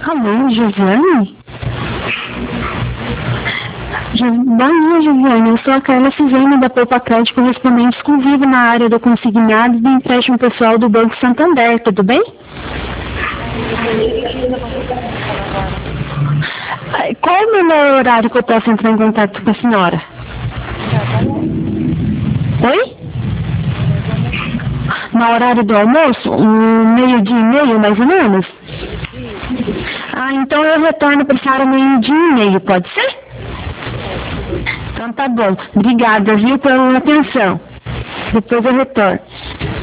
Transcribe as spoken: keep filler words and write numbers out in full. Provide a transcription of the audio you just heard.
Alô, Giovanni? Bom dia, Giovanni. Eu sou a Carla Suzana da Poupa Crédito, correspondente exclusivo na área do consignado e do empréstimo pessoal do Banco Santander. Tudo bem? Qual é o melhor horário que eu posso entrar em contato com a senhora? Oi? No horário do almoço? Um meio-dia e meio, mais ou menos? Ah, então eu retorno para a senhora meio-dia e meio, pode ser? Então tá bom. Obrigada, viu, pela atenção. Depois eu retorno.